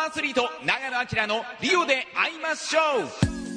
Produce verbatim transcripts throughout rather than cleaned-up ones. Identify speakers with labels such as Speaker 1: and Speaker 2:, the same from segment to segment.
Speaker 1: アスリート長野明のリオで会いましょう。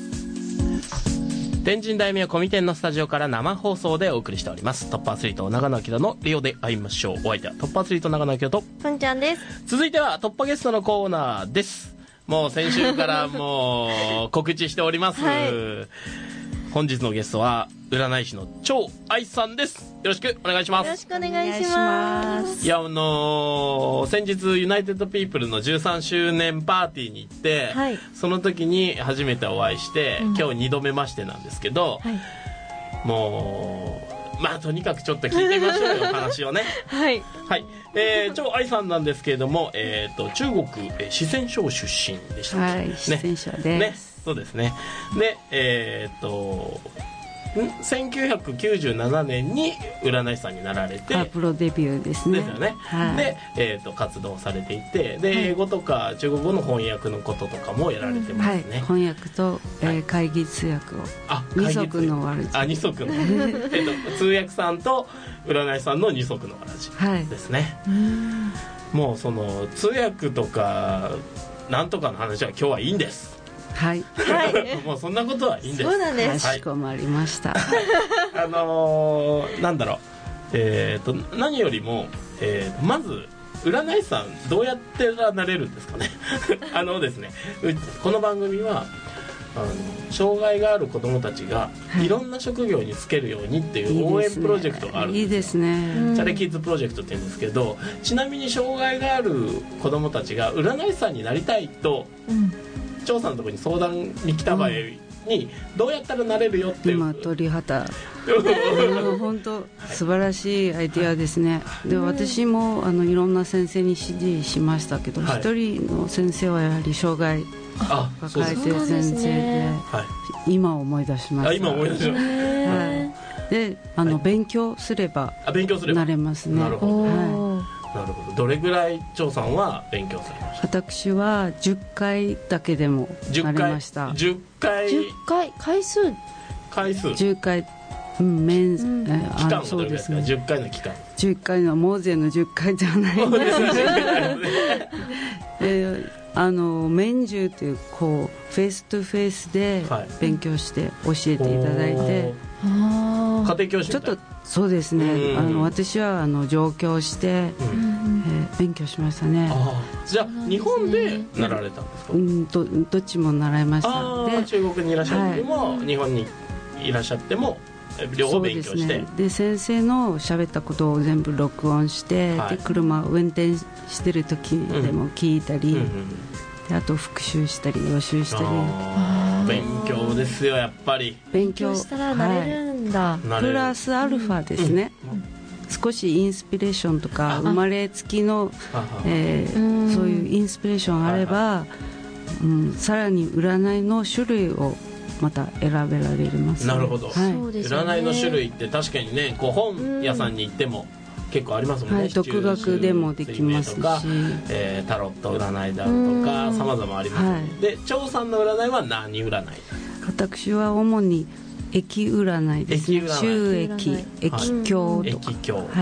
Speaker 2: 天神大名コミ店のスタジオから生放送でお送りしております。トップアスリート長野明のリオで会いましょう。お相手はトップアスリート長野明と
Speaker 3: ふんちゃんです。
Speaker 2: 続いては突破ゲストのコーナーです。もう先週からもう告知しております、はい、本日のゲストは占い師の張愛さんです。よろしくお願いします。
Speaker 3: よろしくお願いします。
Speaker 2: いや、あのー、先日ユナイテッドピープルのじゅうさんしゅうねんパーティーに行って、はい、その時に初めてお会いして、うん、今日にどめましてなんですけど、はい、もうまあとにかくちょっと聞いてみましょうよ話をね
Speaker 3: はい、
Speaker 2: はいえー、張愛さんなんですけれども、えー、と中国、えー、四川省出身でしたっけ、
Speaker 4: はい、四川省です、
Speaker 2: ね、そうですね。でえっ、ー、とせんきゅうひゃくきゅうじゅうななねんに占い師さんになられて、
Speaker 4: プロデビューですね。
Speaker 2: ですよね、はい、で、えー、と活動されていて、で、はい、英語とか中国語の翻訳のこととかもやられてますね、
Speaker 4: はい、翻訳と、えー、会議通訳を、あ二足のわらじ、
Speaker 2: あ二足の、えー、と通訳さんと占い師さんの二足のわらじですね、はい、うんもうその通訳とかなんとかの話は今日はいいんです。
Speaker 4: はい、
Speaker 3: はい、
Speaker 2: もうそんなことはいいんです。
Speaker 3: そうなんです。
Speaker 4: かしこまりました。
Speaker 2: あのー、なんだろう、えー、と何よりも、えー、まず占い師さんどうやってなれるんですかねあのですね、この番組はあの障害がある子どもたちがいろんな職業に就けるようにっていう応援プロジェクトがあるんですよ。
Speaker 4: いいですね。
Speaker 2: チャレキッズプロジェクトって言うんですけど、ちなみに障害がある子どもたちが占い師さんになりたいと、うん張さんのところに相談に来た場合にどうやったらなれるよっていう、
Speaker 4: 今鳥肌本当素晴らしいアイデアですね。で私もあのいろんな先生に指示しましたけど、はい、一人の先生はやはり障害を抱えている先生 で, で、ねはい、今思い出しました。あ
Speaker 2: 今思い出しました、はい、
Speaker 4: であの、はい、勉強すればなれますね。
Speaker 2: なるほど、はいなるほど。どれぐらい張さんは勉強されました？
Speaker 4: 私はじゅっかいだけでもなれました。
Speaker 2: じゅっかい
Speaker 3: じゅっかい回数
Speaker 2: 回数
Speaker 4: じゅっかい、うん、面、うん、
Speaker 2: え期間はどれぐらいですか？じゅっかいの期間
Speaker 4: じゅっかいのモーゼのじゅっかいじゃないえあの面授というこうフェイストゥフェイスで勉強して教えていただいて、
Speaker 2: はい、家庭教師みたいな
Speaker 4: ちょっとそうですね、あの私はあの上京して、うんえー、勉強しましたね。
Speaker 2: あじゃあ日本で習われたんですか？
Speaker 4: うんどどっちも習いました。
Speaker 2: あで中国にいらっしゃっても、はい、日本にいらっしゃっても両方勉強して、 で,、ね、
Speaker 4: で先生の喋ったことを全部録音して、はい、で車を運転してる時でも聞いたり、うんうんうん、であと復習したり予習したり。
Speaker 2: あ勉強ですよやっぱり。
Speaker 3: 勉強したらなれるんだ、
Speaker 4: はい、プラスアルファですね、うん、少しインスピレーションとか生まれつきの、えー、そういうインスピレーションあれば、うん、さらに占いの種類をまた選べられます、ね、
Speaker 2: なるほど、
Speaker 4: はい、
Speaker 2: 占いの種類って確かにねこう本屋さんに行っても結構ありますもんね、
Speaker 4: はい、独学でもできますし、
Speaker 2: えー、タロット占いであるとか様々あります、ねはい、で張さんの占いは何占い？
Speaker 4: 私は主に駅占いですね。収益駅経とか、
Speaker 2: 駅経、
Speaker 4: はい、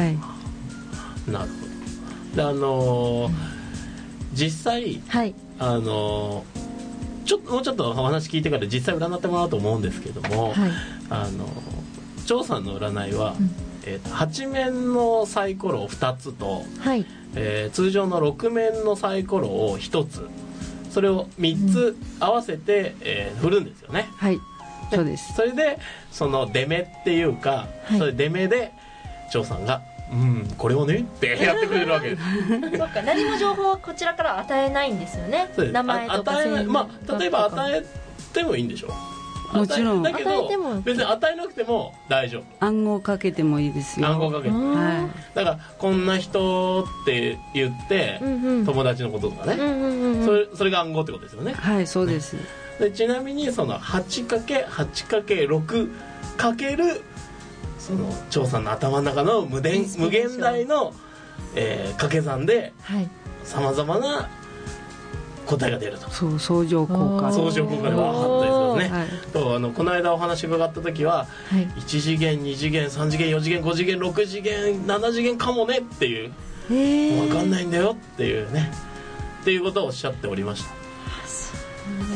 Speaker 2: なるほど。であのー、実際、はい、あのー、ちょっともうちょっとお話聞いてから実際占ってもらおうと思うんですけども、はい、あのー、張さんの占いは、うんえー、とはち面のサイコロをふたつと、はいえー、通常のろく面のサイコロをひとつ、それをみっつ合わせて、うんえー、振るんですよね。
Speaker 4: はいそうです。
Speaker 2: それでその出目っていうか、はい、それ出目で張さんがうんこれをねってやってくれるわけです
Speaker 3: そっか何も情報はこちらから与えないんですよね。名前とか
Speaker 2: 与えない、まあ、例えば与えてもいいんでしょう。
Speaker 4: もちろん
Speaker 2: だけど別に与えなくても大丈夫。
Speaker 4: 暗号かけてもいいですよ。
Speaker 2: 暗号かけて、はい、だからこんな人って言って、うんうん、友達のこととかね、うんうんうん、それ、それが暗号ってことですよね。
Speaker 4: はいそうです、ね、
Speaker 2: でちなみにその はちかけはちかけろく かけるその張さんの頭の中の無限、無限大の、えー、掛け算でさまざまな答えが出ると。
Speaker 4: そう相乗効果
Speaker 2: 相乗効果でわーっとですよね、はい、とあのこの間お話伺った時は、はい、いち次元に次元さん次元よ次元ご次元ろく次元なな次元かもねっていう、分かんないんだよっていうねっっていうことをおっしゃっておりました。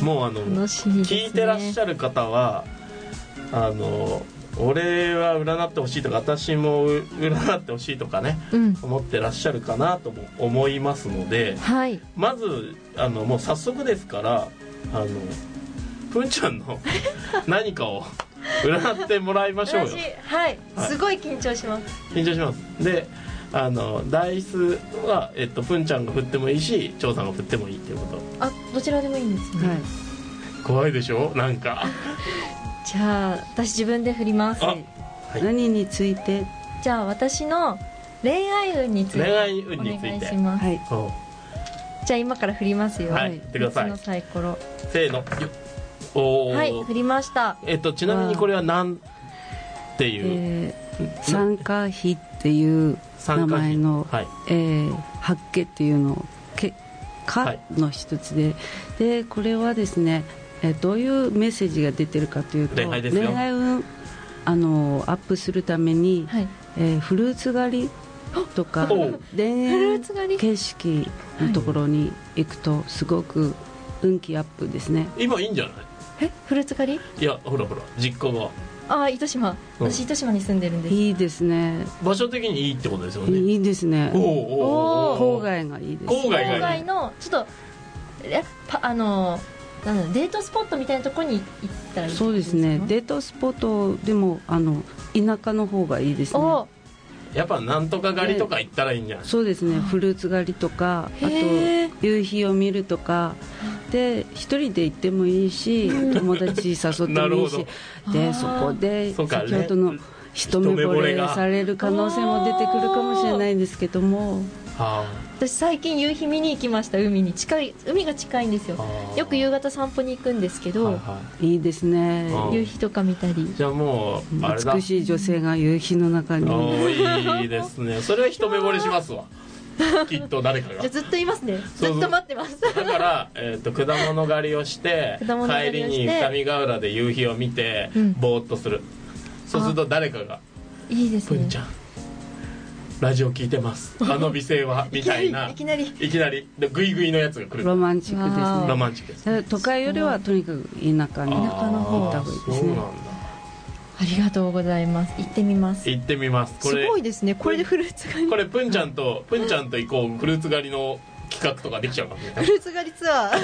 Speaker 2: もうあの
Speaker 3: 楽しみですね。
Speaker 2: 聞いてらっしゃる方はあの俺は占ってほしいとか私も占ってほしいとかね、うん、思ってらっしゃるかなとも思いますので、
Speaker 3: はい、
Speaker 2: まずあのもう早速ですからあのふんちゃんの何かを占ってもらいましょうよ。
Speaker 3: はい、はい、すごい緊張します。
Speaker 2: 緊張します。であのダイスは、えっと、ふんちゃんが振ってもいいし張さんが振ってもいいっていうこと。
Speaker 3: あ、どちらでもいいんですね、はい、
Speaker 2: 怖いでしょなんか
Speaker 3: じゃあ私自分で振ります、はい、
Speaker 4: 何について。
Speaker 3: じゃあ私の恋愛運について
Speaker 2: 恋愛運についてお願いします、はい、
Speaker 3: じゃあ今から振りますよ。
Speaker 2: はい、振ってください。
Speaker 3: のサイコロ
Speaker 2: せーの。おー、
Speaker 3: はい振りました。
Speaker 2: えっとちなみにこれは何ていう、
Speaker 4: えー、参加費っていう名前の、はい、えー、八家っていうのけかの一つで、はい、でこれはですね、えー、どういうメッセージが出てるかというと、
Speaker 2: 恋愛ですよ。
Speaker 4: 恋愛運あのアップするために、はい、えー、フルーツ狩りとか田園景色のところに行くとすごく運気アップですね。
Speaker 2: 今いいんじゃない？
Speaker 3: え、フルーツ狩り？
Speaker 2: いやほらほら実家が
Speaker 3: ああ糸島、私糸島に住んでるんです。
Speaker 4: いいですね。
Speaker 2: 場所的にいいってことですよね。
Speaker 4: いいですね。
Speaker 2: おーお
Speaker 4: ー、郊外がいいです。
Speaker 3: 郊外がいい。郊外のちょっとえパあのなんだデートスポットみたいなところに行ったらいいですか？
Speaker 4: そうですね。デートスポットでもあの田舎の方がいいですね。お
Speaker 2: やっぱなんとか狩りとか行ったらいいんじゃない？
Speaker 4: そうですね。フルーツ狩りとか、あと夕日を見るとかで一人で行ってもいいし友達誘ってもいいしでそこで先ほどの一目惚れされる可能性も出てくるかもしれないんですけども、
Speaker 3: はあ、私最近夕日見に行きました。海に近い海が近いんですよ。よく夕方散歩に行くんですけど、はいはい、
Speaker 4: いいですね。
Speaker 3: 夕日とか見たり。
Speaker 2: じゃあもうあれだ、
Speaker 4: 美しい女性が夕日の中に。
Speaker 2: いいですね。それは一目惚れしますわきっと誰かが。
Speaker 3: じゃあずっといますね。ずっと待ってます。
Speaker 2: だから、えー、と果物狩りをして帰りに二見ヶ浦で夕日を見て、うん、ぼーっとする。そうすると誰かが
Speaker 3: いいですね。
Speaker 2: ぷんちゃんラジオ聞いてますあの美声はみたいな
Speaker 3: いきなり
Speaker 2: いきなりグイグイのやつが来る。
Speaker 4: ロマンチックですね。
Speaker 2: ロマンチックです、ね、
Speaker 4: 都会よりはとにかく田舎に田舎の方行った方がいいですね。そうなんだ。
Speaker 3: ありがとうございます。行ってみます。
Speaker 2: 行ってみます。これ
Speaker 3: すごいですね。これでフルーツ狩り。
Speaker 2: これぷんちゃんとぷんちゃんと行こうフルーツ狩りの企画とかできちゃうかもしれない。
Speaker 3: フルーツ狩りツアー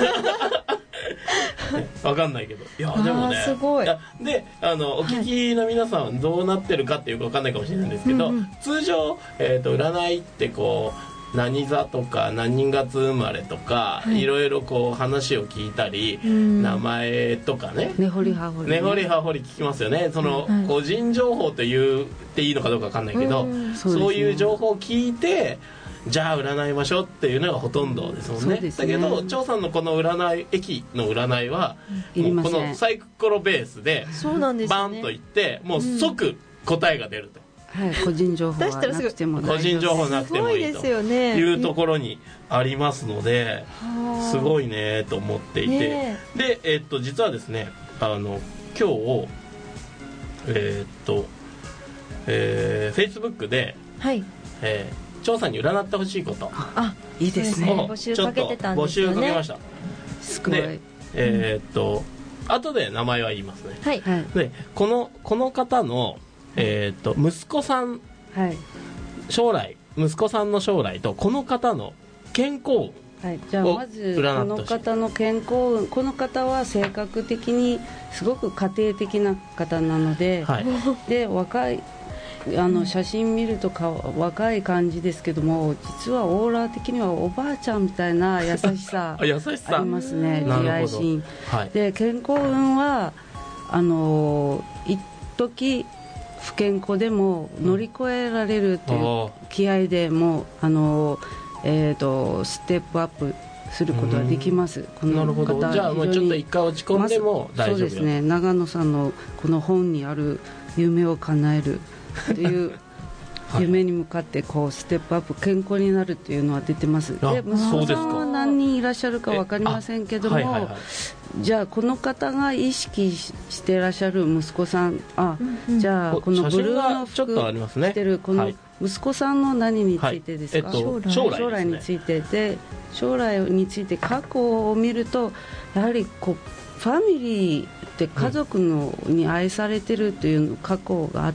Speaker 2: わかんないけど、いやでもね
Speaker 3: すごい。
Speaker 2: であのお聞きの皆さんはどうなってるかっていうかわかんないかもしれないんですけど、うんうん、通常、えーと、占いってこう何座とか何月生まれとか、はい、いろいろこう話を聞いたり、うん、名前とかね
Speaker 4: 根掘り葉掘り
Speaker 2: 根掘り葉掘り聞きますよね。その、はい、個人情報と言っていいのかどうかわかんないけど、うん、そうですね、そういう情報を聞いてじゃあ占いましょうっていうのがほとんどですもん ね, ねだけど張さんのこの占い駅の占いはもうこのサイコロベースでバンといってもう即答えが出ると、
Speaker 4: うん、はい、個人情報はなくても
Speaker 2: 個人情報なくてもいいというところにありますので、すごいねと思っていて、ね、で、えー、っと実はですねあの今日えー、っと、えー、Facebook で、
Speaker 3: はい
Speaker 2: えー張さんに占ってほしいこと、
Speaker 3: あ、いいですね。募集かけてたんですよね。
Speaker 2: 募集かけました。
Speaker 3: すごい。
Speaker 2: で、えー、っと後で名前は言いますね。
Speaker 3: はい。
Speaker 2: でこのこの方の、えー、っと息子さん、
Speaker 4: はい、
Speaker 2: 将来息子さんの将来とこの方の健康運。
Speaker 4: はい、じゃあまずこの方の健康運、この方は性格的にすごく家庭的な方なので、はい、で若いあの写真見るとか若い感じですけども、実はオーラ的にはおばあちゃんみたいな優しさ
Speaker 2: 優しさ
Speaker 4: ありますね。慈愛心、
Speaker 2: はい、
Speaker 4: で健康運はあの一時不健康でも乗り越えられるという気合でもうあの、えー、とステップアップすることはできます。この方
Speaker 2: なるほど。じゃあもうちょっと一回落ち込んでも大丈夫、
Speaker 4: そうですね。長野さんのこの本にある夢を叶えるという夢に向かってこうステップアップ健康になるというのは出てます。で息子さんは何人いらっしゃるか分かりませんけども、はいはいはい、じゃあこの方が意識してらっしゃる息子さん、あ、うんうん、じゃあこのブルーの服着てるこの息子さんの何についてですか？
Speaker 2: はい、えっと、
Speaker 4: 将来、将来についてで、将来について過去を見るとやはりこうファミリーって家族のに愛されてるという過去があって、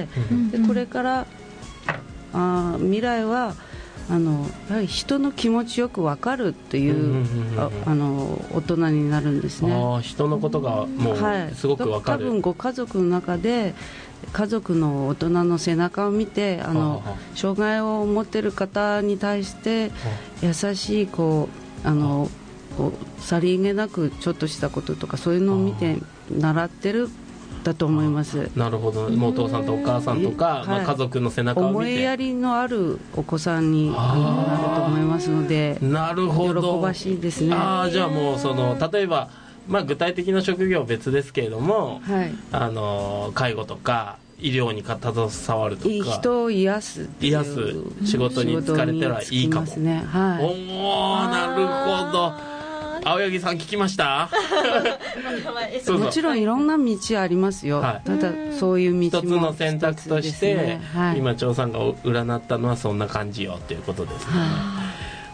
Speaker 4: うん、でこれからあ未来はあのやはり人の気持ちよく分かるという、うんうんうん、ああの大人になるんですね。
Speaker 2: あ、人のことがもうすごく分かる、
Speaker 4: はい、多分ご家族の中で家族の大人の背中を見てあの障害を持っている方に対して優しいこうあのこうさりげなくちょっとしたこととかそういうのを見て習ってるだと思います。
Speaker 2: なるほど、お父さんとお母さんとか、はい、まあ、家族の背中を見て
Speaker 4: 思いやりのあるお子さんになると思いますので、
Speaker 2: なるほど、
Speaker 4: 喜ばしいですね。
Speaker 2: あ、じゃあもうその例えば、まあ、具体的な職業は別ですけれども、はい、あの介護とか医療に携わるとか
Speaker 4: いい人を癒す
Speaker 2: 癒す仕事に疲れたらいいかも、
Speaker 4: ね、はい、
Speaker 2: おー、なるほど。青柳さん聞きました
Speaker 4: そうそう、もちろんいろんな道ありますよ、はい、ただそういう道も
Speaker 2: 一つの選択として、ね、はい、今張さんが占ったのはそんな感じよということですね、はい、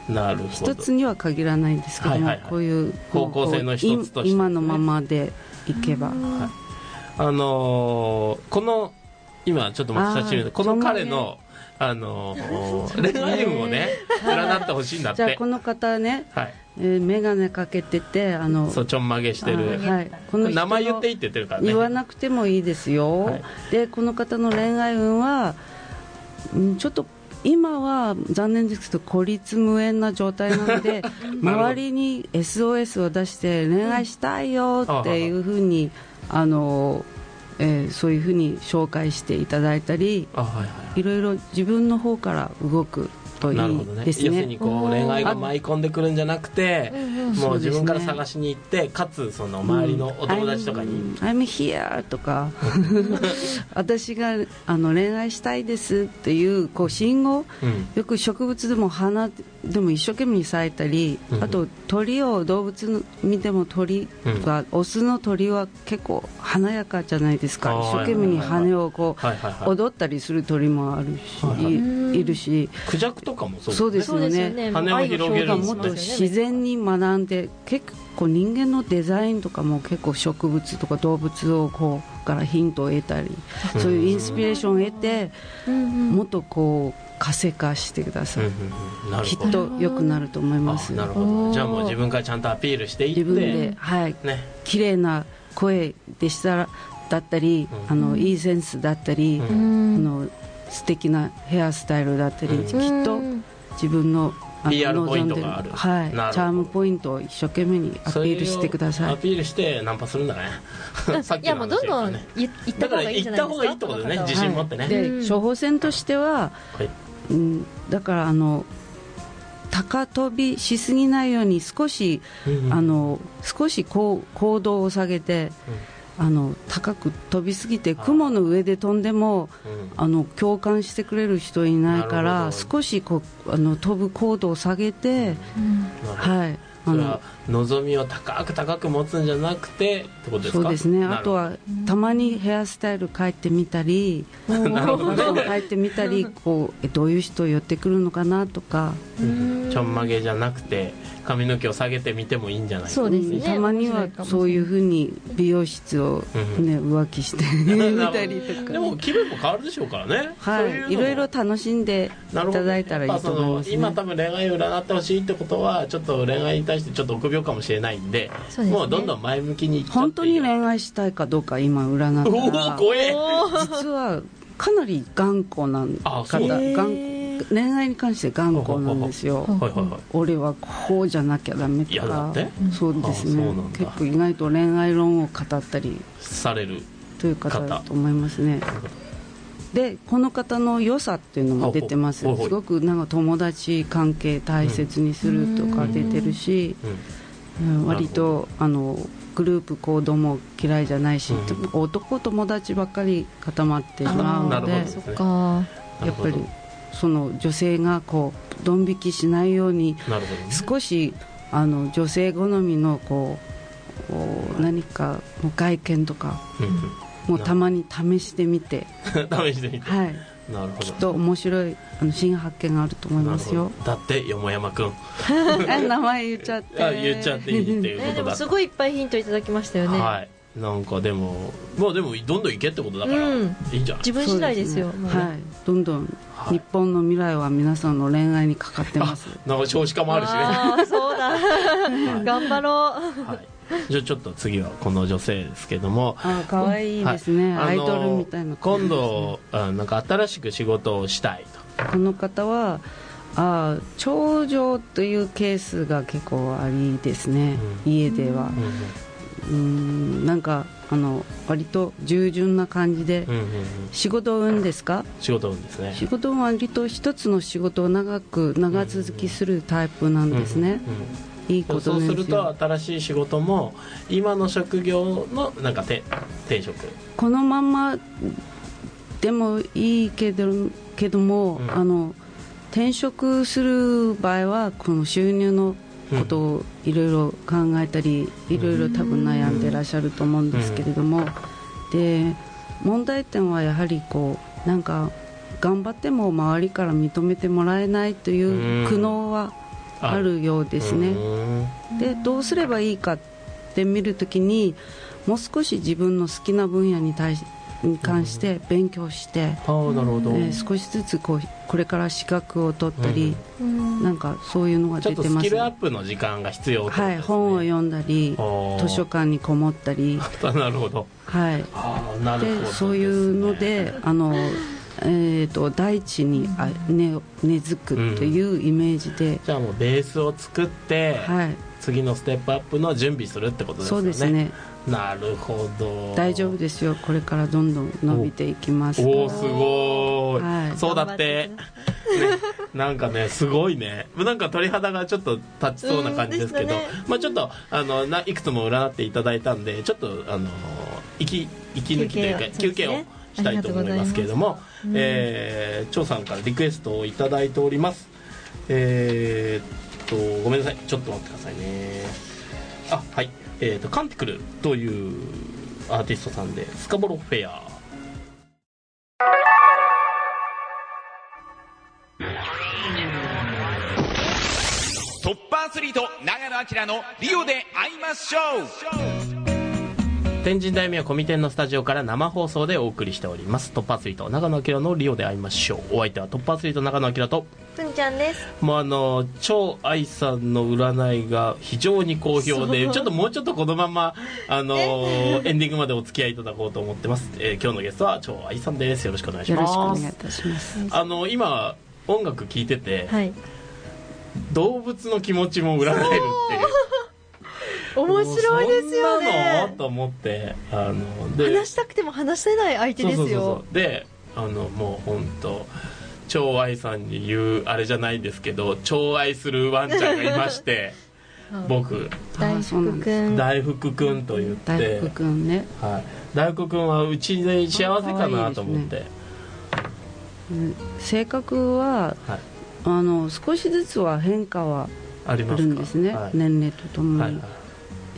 Speaker 2: なるほど。
Speaker 4: 一つには限らないんですけども、はいはいはい、こういう
Speaker 2: 方向性の一つとして、ね、
Speaker 4: 今のままでいけば、はい、
Speaker 2: あのー、この今ちょっと待って写真見て、この彼のあのー、恋愛運をね占ってほしいんだって。
Speaker 4: じゃあこの方ね、はい、えー、眼鏡かけててあの
Speaker 2: そうちょんまげしてる、
Speaker 4: はい、この
Speaker 2: 名前言っていいって言ってるからね。
Speaker 4: 言わなくてもいいですよ、はい、でこの方の恋愛運は、うん、ちょっと今は残念ですけど孤立無縁な状態なので周りに エスオーエス を出して恋愛したいよっていうふうに、うん、あのえー、そういうふうに紹介していただいたり、あ、はいはい、いろいろ自分の方から動くといいですね。
Speaker 2: 要するにこう恋愛が舞い込んでくるんじゃなくて、もう自分から探しに行って、かつその周りのお友達とかに、うん、
Speaker 4: I'm, I'm here とか私があの恋愛したいですっていう、こう信号、うん、よく植物でも花でも一生懸命咲いたり、うん、あと鳥を動物見ても鳥が、うん、オスの鳥は結構華やかじゃないですか。一生懸命に羽をこう踊ったりする鳥もあるし、はいはい、いるし、
Speaker 2: クジャクとかもそうですね。
Speaker 4: そうですよね。
Speaker 2: 羽を広げるんですね。
Speaker 4: もっと自然に学んで、結構人間のデザインとかも結構植物とか動物をこうからヒントを得たり、そういうインスピレーションを得て、もっとこう活性化してください、うんうん、きっと良くなると思います。
Speaker 2: なるほど。じゃあもう自分からちゃんとアピールしていって、
Speaker 4: 自分で、はい、ね、綺麗な声でしたらだったり、うん、あのいいセンスだったり、うん、あの素敵なヘアスタイルだったり、うん、きっと自分の
Speaker 2: ピーアール ポイントがある、
Speaker 4: はい、チャームポイントを一生懸命にアピールしてください。
Speaker 2: アピールしてナンパするんだねさっきの話、ね、いやもうどんどん言った方がいいんじゃないですか。だから言った方がいいってことでね、自信持ってね、はい、
Speaker 4: で処方箋としては、はい、うん、だからあの高飛びしすぎないように少し、うんうん、あの少しこう高度を下げて、うん、あの高く飛びすぎて雲の上で飛んでも、うん、あの共感してくれる人いないから、少しこうあの飛ぶ高度を下げて、うん、はい、
Speaker 2: それは望みを高く高く持つんじゃなくてってことですか。
Speaker 4: そうですね。あとはたまにヘアスタイル変えてみたり、ファッション変えてみたり、こうどういう人寄ってくるのかなとか、
Speaker 2: うん、ちょんまげじゃなくて髪の毛を下げてみてもいいんじゃないですか。
Speaker 4: そうですね。たまにはそういうふうに美容室を、ね、うん、浮気してみたりとか
Speaker 2: でも気分も変わるでしょうからね、
Speaker 4: はい、うういろいろ楽しんでいただいたらいいと思います、ね、
Speaker 2: 今多分恋愛を占ってほしいってことはちょっと恋愛に対してちょっと臆病かもしれないんで、ね、もうどんどん前向きにいっちゃっていいよ。
Speaker 4: 本当に恋愛したいかどうか今占ったら、
Speaker 2: お怖え
Speaker 4: 実はかなり頑固な方、恋愛に関して頑固なんですよ。はいはいはい、俺はこうじゃなきゃダメとか、そうですね。結構意外と恋愛論を語ったり
Speaker 2: される
Speaker 4: という方だと思いますね。でこの方の良さっていうのも出てます。すごくなんか友達関係大切にするとか出てるし、うんうん、割とあのグループ行動も嫌いじゃないし、うん、男友達ばっかり固まってしまうので、そっか、やっぱりその女性がこうドン引きしないように、ね、少しあの女性好みのこう何か外見とか、うん、もうたまに試してみて
Speaker 2: 試してみて、
Speaker 4: はい、
Speaker 2: なるほど、
Speaker 4: きっと面白いあの新発見があると思いますよ。
Speaker 2: だってよもやまくん
Speaker 4: 名前言っちゃって
Speaker 2: あ言っちゃっていいっていうことだ、
Speaker 3: でもすごいいっぱいヒントいただきましたよね。
Speaker 2: はい、なんかでもまあでもどんどんいけってことだから、うん、いいんじゃない。
Speaker 3: 自分次第ですよ。
Speaker 4: そうですね、はい、どんどん日本の未来は皆さんの恋愛にかかってます。
Speaker 2: なんか少子化もあるしね。
Speaker 3: あそうだ、はい、頑張ろう、はい、
Speaker 2: じゃあちょっと次はこの女性ですけども、
Speaker 4: あ可愛いですね、はい、アイドルみたいな、ね、
Speaker 2: 今度あなんか新しく仕事をしたいと。
Speaker 4: この方はあ長女というケースが結構ありですね、うん、家では、うん、うんなんかあの割と従順な感じで、うんうんうん、仕事運ですか。
Speaker 2: 仕事運ですね。
Speaker 4: 仕事運は割と一つの仕事を長く長続きするタイプなんですね、うんうんうん、いいことですよ。
Speaker 2: そうすると新しい仕事も今の職業のなんか転職
Speaker 4: このままでもいいけど、けども、うん、あの転職する場合はこの収入のことをいろいろ考えたり、うん、いろいろ多分悩んでらっしゃると思うんですけれども、うん、で問題点はやはりこうなんか頑張っても周りから認めてもらえないという苦悩はあるようですね、うん、でどうすればいいかって見るときにもう少し自分の好きな分野に対してに関して勉強して、
Speaker 2: うんなるほど
Speaker 4: えー、少しずつこうこれから資格を取ったり、うん、なんかそういうのが出てます。
Speaker 2: ちょっとスキルアップの時間が必要と、ね、
Speaker 4: はい、本を読んだり図書館にこもったり
Speaker 2: なるほど、
Speaker 4: はい、
Speaker 2: あなるほど、
Speaker 4: でそういうのであの、えー、と大地にあ根根付くというイメージで、うん、
Speaker 2: じゃあもうベースを作って、はい、次のステップアップの準備するってことですよね。
Speaker 4: そうですね。
Speaker 2: なるほど、
Speaker 4: 大丈夫ですよ、これからどんどん伸びていきます。
Speaker 2: おおすごい、はい、そうだって、ね、なんかねすごいね、なんか鳥肌がちょっと立ちそうな感じですけど、ね、まあ、ちょっとあのないくつも占っていただいたんでちょっとあの息息抜きというか休憩をしたいと思いますけれども、張、えー、さんからリクエストをいただいております。えー、っとごめんなさい、ちょっと待ってくださいね。あはい、えー、とカンティクルというアーティストさんでスカボロフェア。
Speaker 1: トップアスリート長野明のリオで会いましょう。
Speaker 2: 天神大名コミテンのスタジオから生放送でお送りしておりますトップアスリート長野明のリオで会いましょう。お相手はトップアスリート長野明と
Speaker 3: ふんちゃんです。
Speaker 2: もうあの超愛さんの占いが非常に好評で、ちょっともうちょっとこのままあのエンディングまでお付き合いいただこうと思ってます、えー、今日のゲストは超愛さんです。よろしくお願いします。
Speaker 4: よろしくお願いいたします。
Speaker 2: あの今音楽聴いてて、はい、動物の気持ちも占えるっていう
Speaker 3: 面白いですよね。
Speaker 2: そんなのと思ってあので
Speaker 3: 話したくても話せない相手ですよ。そうそうそうそうで
Speaker 2: あのもう本当超愛さんに言うあれじゃないんですけど超愛するワンちゃんがいまして僕
Speaker 3: 大福くん
Speaker 2: 大福くんと言って
Speaker 4: 大福くんね、
Speaker 2: はい、大福くんはうちで幸せかなと思って、ね、
Speaker 4: うん、性格は、はい、あの少しずつは変化はあるんですね、はい、年齢とともに、はいはい、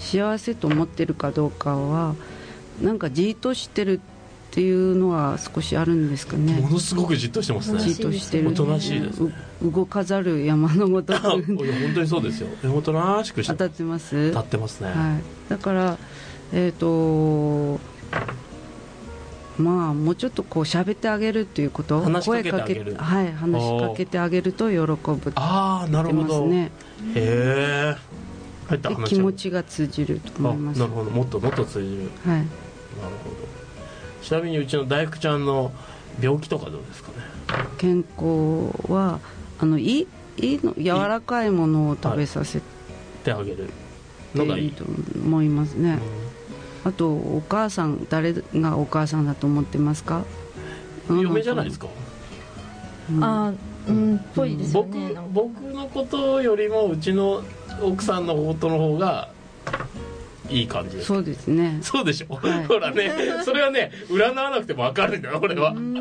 Speaker 4: 幸せと思ってるかどうかはなんかじっとしてるっていうのは少しあるんですかね。
Speaker 2: ものすごくじっとしてますね。
Speaker 4: じっとしてる、
Speaker 2: おとなしいですね。
Speaker 4: 動かざる山のごとくいや
Speaker 2: 本当にそうですよ。おとなしくして
Speaker 4: 当たってます。
Speaker 2: 当たってますね、
Speaker 4: はい、だからえっ、ー、とまあもうちょっとこう喋ってあげるっていうこと、
Speaker 2: 話しかけてあげる、
Speaker 4: はい、話しかけてあげると喜ぶって言ってますね。
Speaker 2: ああなるほど、へえ
Speaker 4: 気持ちが通じると思います。
Speaker 2: なるほど、もっともっと通じる、
Speaker 4: はい、
Speaker 2: なるほど。ちなみにうちの大福ちゃんの病気とかどうですかね。
Speaker 4: 健康はあのいい、いいの柔らかいものを食べさせ
Speaker 2: てあげるのがいいと
Speaker 4: 思いますね、うん、あとお母さん誰がお母さんだと思ってますか。
Speaker 2: 嫁じゃないですか、
Speaker 3: うん、ああうんっぽいですよね。
Speaker 2: 僕、僕のことよりもうちの奥さんのことの方がいい感じです。
Speaker 4: そうですね。
Speaker 2: そうでしょ、はい、ほらねそれはね占わなくても分かるんだよ俺は。うん、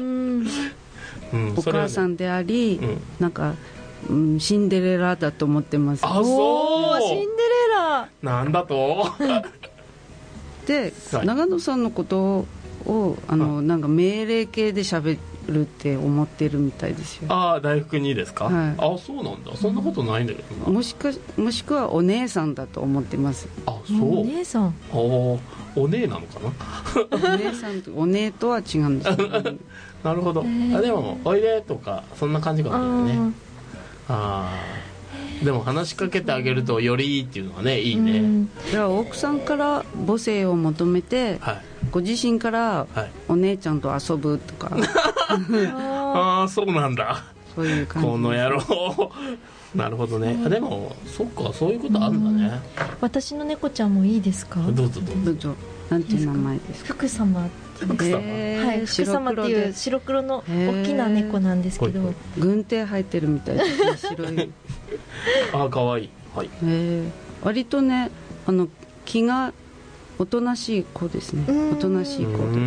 Speaker 4: うん、お母さんであり、うん、なんか、うん、シンデレラだと思ってます。
Speaker 2: あそう
Speaker 3: シンデレラ
Speaker 2: なんだと
Speaker 4: で、はい、長野さんのことをあのなんか命令形で喋るって思ってるみたいですよ。
Speaker 2: ああ、大福にですか、はい、ああ、そうなんだ。そんなことないんだけどな。
Speaker 4: もしかもしくはお姉さんだと思ってます。
Speaker 2: あ、そう。
Speaker 3: お姉さん。ああ、
Speaker 2: お姉なのかな。
Speaker 4: お姉さんとお姉とは違うんですよ、ね、
Speaker 2: なるほど。あ、でもおいでとかそんな感じかもしれないね。ああ、でも話しかけてあげるとよりいいっていうのはね、いいね。
Speaker 4: だから奥さんから母性を求めて、はい、ご自身からお姉ちゃんと遊ぶとか、はい、
Speaker 2: ああ、そうなんだ。
Speaker 4: そういう感じ。
Speaker 2: この野郎。なるほどね。でもそっか、そういうことあるんだね。
Speaker 3: 私の猫ちゃんもいいですか？
Speaker 2: どうぞどうぞ。
Speaker 4: どうぞ。なんていう名前ですか？
Speaker 3: 福様。
Speaker 2: 福様、
Speaker 3: はい、福様っていう白黒の大きな猫なんですけど、
Speaker 4: 軍手入ってるみたいですね、白い。
Speaker 2: あ、かわいい。はい。
Speaker 4: えー、割とね、あの気がおとなしい子ですね。おとなしい子です。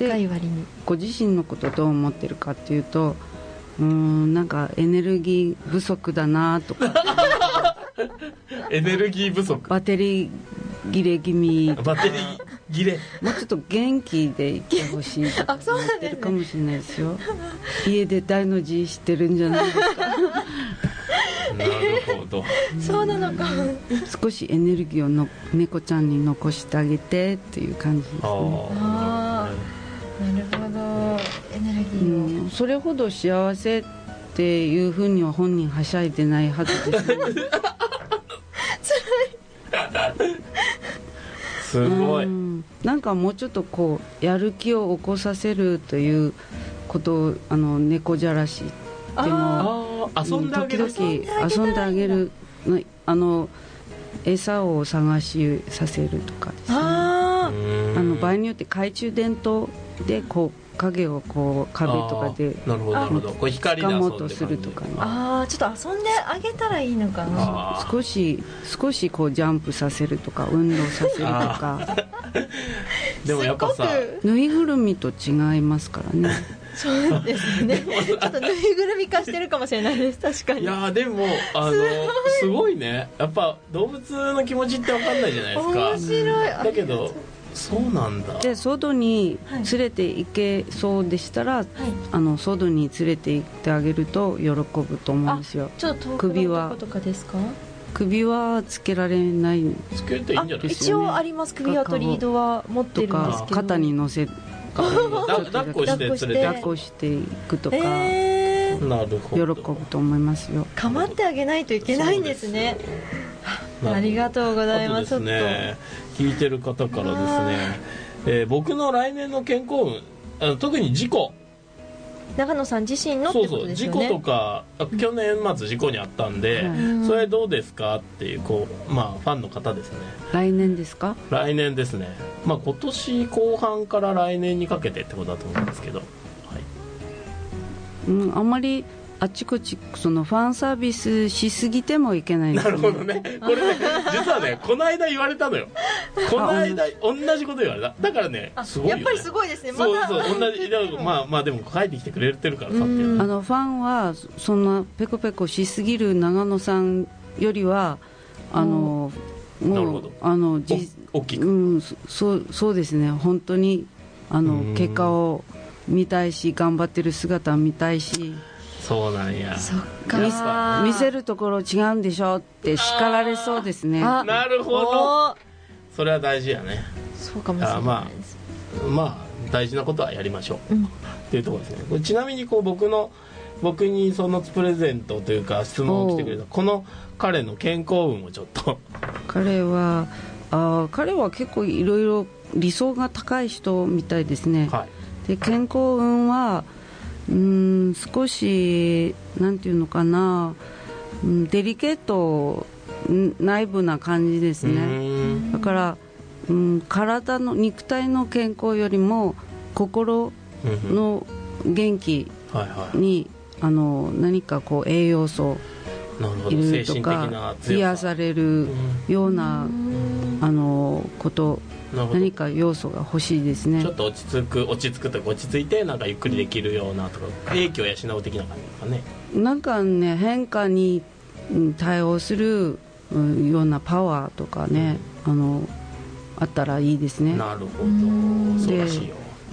Speaker 3: でかい割に。
Speaker 4: ご自身のことどう思ってるかっていうと、うーん、なんかエネルギー不足だなとか。
Speaker 2: エネルギー不足。
Speaker 4: バッテリー切れ気味。
Speaker 2: バッテリー切れ。
Speaker 4: もうちょっと元気でいてほしいとか思ってるかもしれないですよ。家で大の字してるんじゃないですか。
Speaker 2: なるほど。
Speaker 3: そうなのか。
Speaker 4: 少しエネルギーをの猫ちゃんに残してあげてっていう感じですね。
Speaker 3: ああ、なるほど。エネルギーを、
Speaker 4: うん、それほど幸せっていうふうには本人はしゃいでないはずですね。
Speaker 2: すごい、うん、
Speaker 4: なんかもうちょっとこうやる気を起こさせるということを、あの猫じゃらしでも
Speaker 2: 遊んであげる、
Speaker 4: 時々遊んであげる、あの餌を探しさせるとかですね。ああの場合によって懐中電灯でこう影をこう壁とかで
Speaker 2: なるほどなるほど、こう光で遊んで
Speaker 4: 掴もうとするとかね。
Speaker 3: ああ、ちょっと遊んであげたらいいのかな。
Speaker 4: 少し少しこうジャンプさせるとか運動させるとか。
Speaker 2: でもやっぱさ、
Speaker 4: ぬいぐるみと違いますからね。
Speaker 3: そうですね。ちょっとぬいぐるみ化してるかもしれないです。確かに。
Speaker 2: いやでもあのすごいね。やっぱ動物の気持ちって分かんないじゃないですか。
Speaker 3: 面白い。
Speaker 2: だけどそうなんだ。
Speaker 4: で外に連れて行けそうでしたら、はい、あの外に連れて行ってあげると喜ぶと思うんですよ。
Speaker 3: ちょっと遠くのとことかですか？
Speaker 4: 首はつけられない。
Speaker 2: つけていいんじゃないですか。
Speaker 3: 一応あります。首輪とリードは持ってるんですけど。
Speaker 4: 肩に乗せ
Speaker 2: 抱っこして連れて
Speaker 4: 抱っこしていくとか、
Speaker 2: えー、なるほど、
Speaker 4: 喜ぶと思いますよ。
Speaker 3: 構ってあげないといけないんですね。ありがとうございます。
Speaker 2: あとですね、聞いてる方からですね、えー、僕の来年の健康運、あの特に事故、
Speaker 3: 長野さん自身のってことですよね。
Speaker 2: そうそう、事故とか去年末事故にあったんで、うん、それどうですかっていう、こう、まあ、ファンの方ですね。
Speaker 4: 来年ですか？
Speaker 2: 来年ですね、まあ、今年後半から来年にかけてってことだと思うんですけど、はい、
Speaker 4: うん、あんまりあちこちそのファンサービスしすぎてもいけないですね。
Speaker 2: なるほどね。これね、実はね、この間言われたのよ。この間同じこと言われた。だからね、すごいよね。
Speaker 3: やっぱりすごいですね。ま
Speaker 2: だそうそう、同じ。まあまあでも帰ってきてくれてるからさっていう。
Speaker 4: あのファンはそんなペコペコしすぎる長野さんよりは、あのもうあのじ
Speaker 2: 大きく、
Speaker 4: うん、そうそうですね。本当にあの結果を見たいし、頑張ってる姿を見たいし。
Speaker 2: そうなんや。
Speaker 3: そっか。
Speaker 4: 見せるところ違うんでしょって叱られそうですね。
Speaker 2: なるほど。それは大事やね。
Speaker 3: そうかもしれないです。
Speaker 2: まあ、まあ大事なことはやりましょう、うん、っていうところですね。これちなみにこう僕の僕にそのプレゼントというか質問を来てくれたこの彼の健康運をちょっと。
Speaker 4: 彼はあ彼は結構いろいろ理想が高い人みたいですね。はい、で健康運はうーん少しなんていうのかな、うん、デリケート内部な感じですね。だから、うん、体の肉体の健康よりも心の元気に、はいはい、あの何かこう栄養素いるとか癒されるようなあのこと何か要素が欲しいですね。
Speaker 2: ちょっと落ち着く落ち着くとか落ち着いてなんかゆっくりできるようなとか影響を養う的な感じですかね。
Speaker 4: なんかね変化に対応するようなパワーとかね、うん、あのあったらいいですね。
Speaker 2: なるほど、そうらしいよ。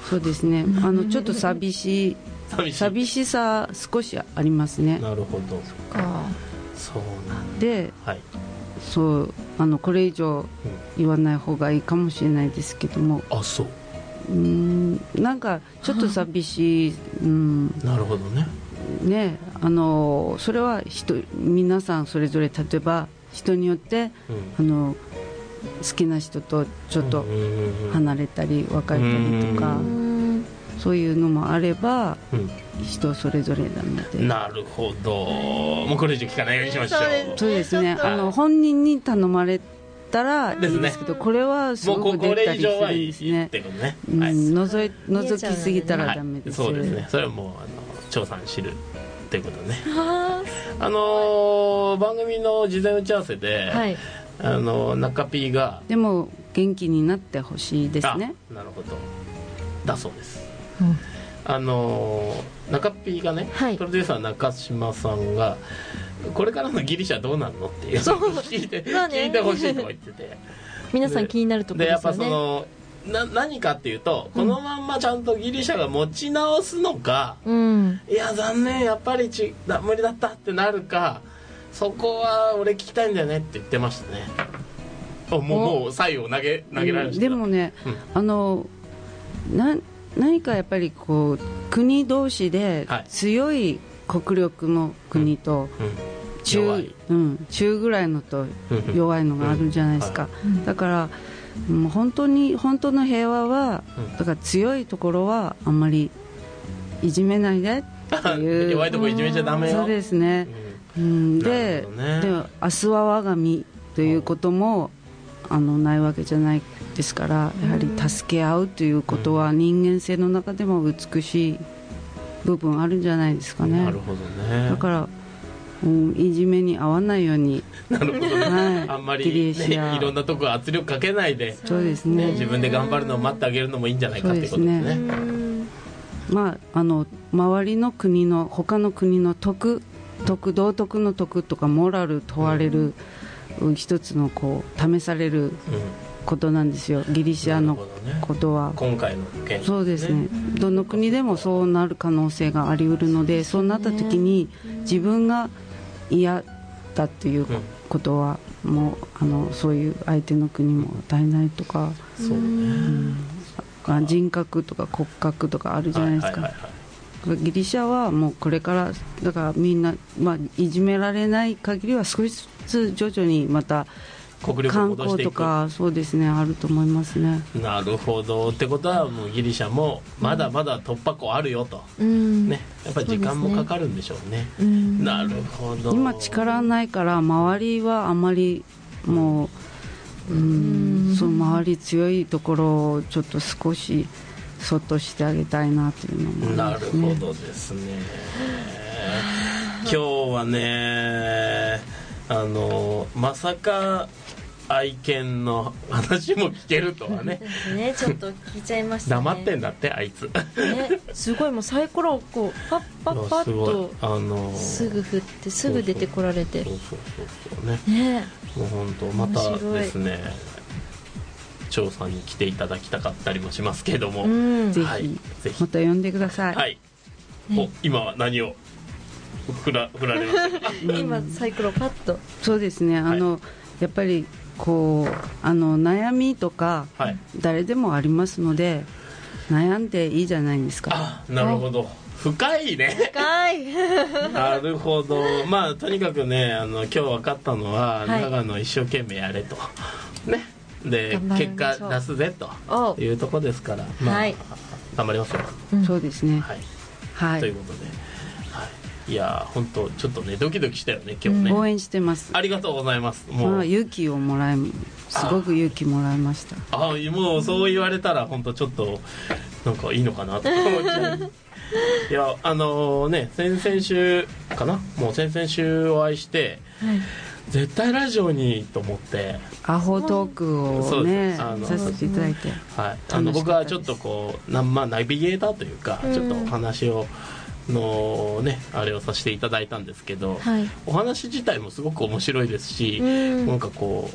Speaker 4: そうですね、あのちょっと寂しい寂しい寂しさ少しありますね。
Speaker 2: なるほど。そっか。そうなん
Speaker 4: で、
Speaker 2: はい、
Speaker 4: そうあのこれ以上言わない方がいいかもしれないですけども、
Speaker 2: うん、あそう。
Speaker 4: うーんなんかちょっと寂しい、うん、
Speaker 2: なるほどね。
Speaker 4: ね、あのそれは人皆さんそれぞれ、例えば人によって、うん、あの好きな人とちょっと離れたり別れたりとか、そういうのもあれば、うん、人それぞれなので。
Speaker 2: なるほど。もうこれ以上聞かないようにしましょう。
Speaker 4: そうですね、あの本人に頼まれたらいいですけど、これはすごく出たりするんですね。覗きすぎたらダメです、
Speaker 2: はい、そうですね。それはもうあの張さん知るっていうことね。あのー、番組の事前打ち合わせで、はい、あの中 P が
Speaker 4: でも元気になってほしいですね。
Speaker 2: なるほどだそうです、うん、あの中 P がね、はい、プロデューサー中島さんがこれからのギリシャどうなるのっていうのを聞いて、ね、聞いてほしいとか言ってて
Speaker 3: 皆さん気になるところですよね。
Speaker 2: でやっぱそのな何かっていうと、このまんまちゃんとギリシャが持ち直すのか、うん、いや残念やっぱりちだ無理だったってなるか、そこは俺聞きたいんだよねって言ってましたね。もうもうサイを投げ投げられました、
Speaker 4: うん、でもね、うん、あのな何かやっぱりこう国同士で強い国力の国と、はいうん、中, うん、中ぐらいのと弱いのがあるじゃないですか、うんはい、だからもう本当に本当の平和は、だから強いところはあんまりいじめないでっていう
Speaker 2: 弱いところいじめちゃダメよ。
Speaker 4: そうですね、うんうん、で, ねで明日は我が身ということもあのないわけじゃないですから、やはり助け合うということは人間性の中でも美しい部分あるんじゃないですかね。
Speaker 2: なるほどね。
Speaker 4: だからうん、いじめに合わないように
Speaker 2: なるほど、ねはい、あんまり、ね、いろんなとこ圧力かけないで、
Speaker 4: そうですね、
Speaker 2: ね自分で頑張るのを待ってあげるのもいいんじゃないかっていうことですね。そうですね、
Speaker 4: まあ、あの周りの国の他の国の徳徳道徳の徳とかモラル問われる、うん、一つのこう試されることなんですよ、ギリシャのことは、
Speaker 2: ね、今回の件、
Speaker 4: そうですね、どの国でもそうなる可能性があり得るので、そうなった時に自分が嫌だっていうことは、うん、もうあのそういう相手の国も与えないとか、
Speaker 2: そうね、
Speaker 4: うん、人格とか骨格とかあるじゃないですか、はいはいはいはい、ギリシャはもうこれからだからみんな、まあ、いじめられない限りは少しずつ徐々にまた観光とかそうですねあると思いますね。
Speaker 2: なるほど。ってことはもうギリシャもまだまだ突破口あるよと、うんね、やっぱり時間もかかるんでしょうね、うん、なるほど。
Speaker 4: 今力ないから周りはあまりもう、うん、うん、その周り強いところをちょっと少しそっとしてあげたいなというのもありますね。
Speaker 2: なるほどですね。今日はねあのまさか愛犬の話も聞けるとはね
Speaker 3: ね、ちょっと聞いちゃいましたね。
Speaker 2: 黙ってんだってあいつ、ね、
Speaker 3: すごいもうサイコロをこうパッパッパッとあのー、すぐ振ってすぐ出てこられて、
Speaker 2: そうそうそうそうね、ねもう本当またですね張さんに来ていただきたかったりもしますけども、うん、
Speaker 4: ぜひ、はい、ぜひまた呼んでください、
Speaker 2: はいね、お今は何を振ら、振られましたか
Speaker 3: 今サイコロパッと。
Speaker 4: そうですね、あの、はい、やっぱりこうあの悩みとか、はい、誰でもありますので悩んでいいじゃないですか。
Speaker 2: あ、なるほど、深いね。
Speaker 3: 深い
Speaker 2: なるほど。まあとにかくねあの今日分かったのは、はい、長野一生懸命やれとねで結果出すぜというとこですから、まあ、はい、頑張りますよ、
Speaker 4: うん、そうですね、
Speaker 2: はいはい、ということで、はい、いや本当ちょっとねドキドキしたよね今日ね、うん、
Speaker 4: 応援してます。
Speaker 2: ありがとうございます。もう、まあ、勇
Speaker 4: 気をもらえすごく勇気もらいました。
Speaker 2: ああもうそう言われたら本当ちょっとなんかいいのかなと思っちゃういやあのー、ね先々週かなもう先々週お会いして、はい、絶対ラジオにと思って
Speaker 4: アホトークをねさせていただいて、
Speaker 2: はい、あの僕はちょっとこうな、まあ、ナビゲーターというか、うん、ちょっとお話をのねあれをさせていただいたんですけど、はい、お話自体もすごく面白いですし、うん、なんかこう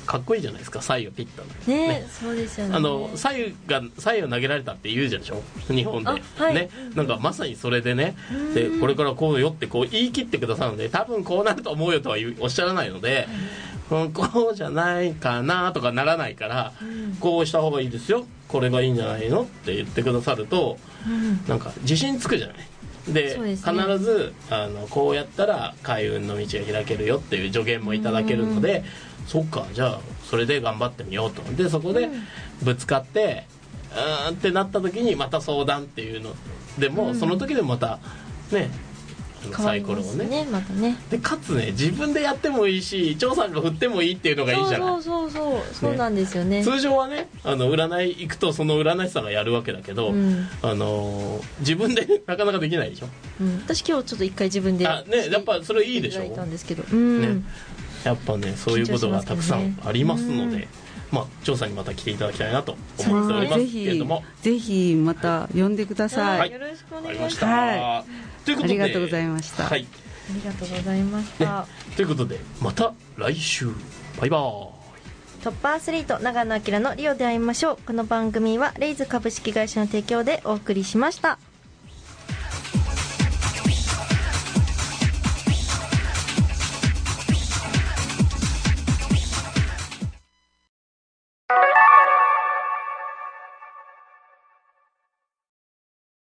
Speaker 2: かっこいいじゃないですか、左右ピッタ
Speaker 3: ね。ね、そうですよね。
Speaker 2: あの左右が左右を投げられたって言うじゃんでしょ日本で、
Speaker 3: はい、
Speaker 2: ね、なんかまさにそれでね、でこれからこうよってこう言い切ってくださるので、多分こうなると思うよとはおっしゃらないので、うん、こうじゃないかなとかならないから、うん、こうした方がいいですよ、これがいいんじゃないのって言ってくださると、うん、なんか自信つくじゃない。で、ね、必ずあのこうやったら開運の道が開けるよっていう助言もいただけるので、うん、そっか、じゃあそれで頑張ってみようと。でそこでぶつかって、うん、うーんってなった時にまた相談っていうのでも、うん、その時でもまたねサイコロを ね,
Speaker 3: ね, またね
Speaker 2: でかつね、自分でやってもいいし張さんが振ってもいいっていうのがいいじゃない。
Speaker 3: そうそうそうそう、そうなんですよね。
Speaker 2: 通常はね、あの占い行くとその占い師さんがやるわけだけど、うん、あの自分でなかなかできないでしょ、
Speaker 3: うん、私今日ちょっと一回自分で
Speaker 2: あ、ね、やっぱそれいいでしょ。
Speaker 3: たんですけど、うん、
Speaker 2: ね、やっぱねそういうことがたくさんありますので、まあ、張さんにまた来ていただきたいなと思っておりますけれども、
Speaker 4: ぜひまた呼んでください、
Speaker 3: はい、よろしくお願いします。
Speaker 4: はい、ということでありがとうございました。
Speaker 2: はい、
Speaker 3: ありがとうございました、
Speaker 2: ね、ということでまた来週、バイバーイ。
Speaker 3: トップアスリート長野明のリオで会いましょう。この番組はレイズ株式会社の提供でお送りしました。